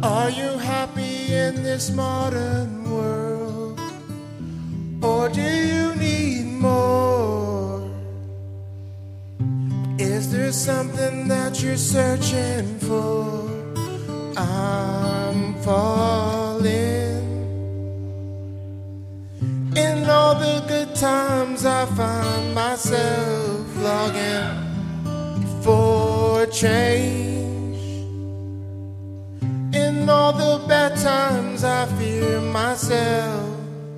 Are you happy in this modern world? Or do you need more? Is there something that you're searching for? I'm falling. In all the good times I find myself longing for change. In all the bad times I fear myself.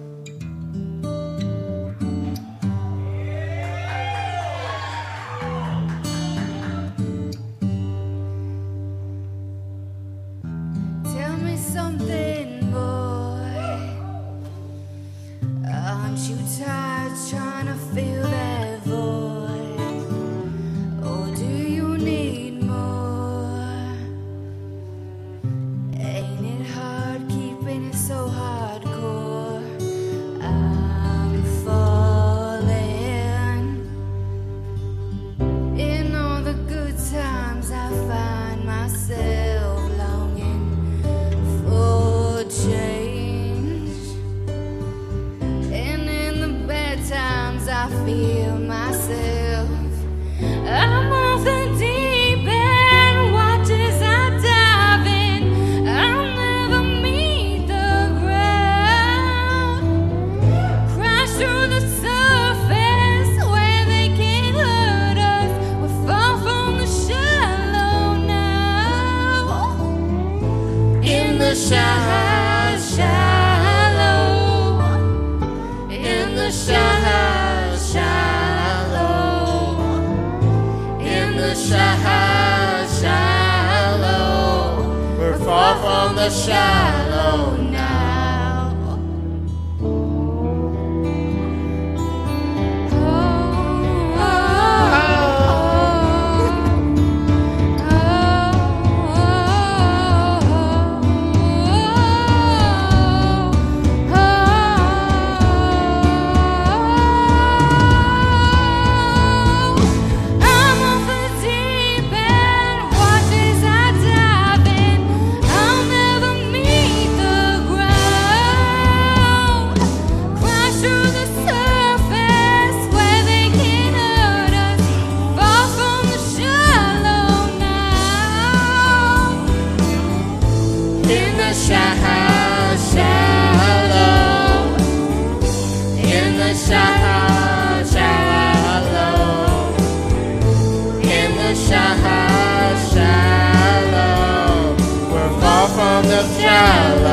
Tell me something, boy. Aren't you tired trying to fill that void? Or do you need more? Ain't it hard keeping it so hardcore? I'm falling. In all the good times I find myself longing for change. And in the bad times I feel myself. I'm off the deep end, watch as I dive in. I'll never meet the ground. Crash through the surface where they can't hurt us. We fall from the shallow now. In the shallow. In the shallow. In the shallow. We're far from the shallow now. I'm off the deep end, watch as I dive in. I'll never meet the ground. Crash through the surface where they can't hurt us. Fall from the shallow now. In the shallow. In the shallow. In the shallow. We're far from the shallow